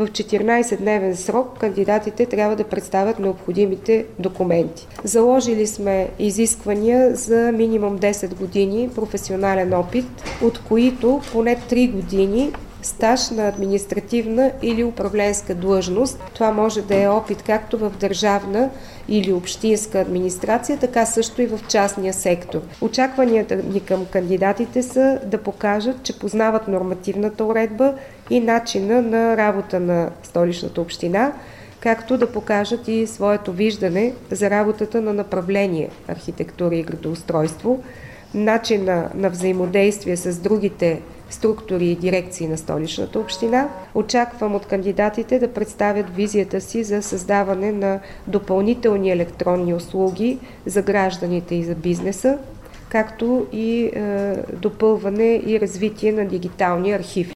в 14-дневен срок кандидатите трябва да представят необходимите документи. Заложили сме изисквания за минимум 10 години професионален опит, от които поне 3 години стаж на административна или управленска длъжност. Това може да е опит както в държавна или общинска администрация, така също и в частния сектор. Очакванията ни към кандидатите са да покажат, че познават нормативната уредба и начина на работа на Столичната община, както да покажат и своето виждане за работата на направление архитектура и градоустройство, начина на взаимодействие с другите структури и дирекции на Столичната община. Очаквам от кандидатите да представят визията си за създаване на допълнителни електронни услуги за гражданите и за бизнеса, както и допълване и развитие на дигиталния архив.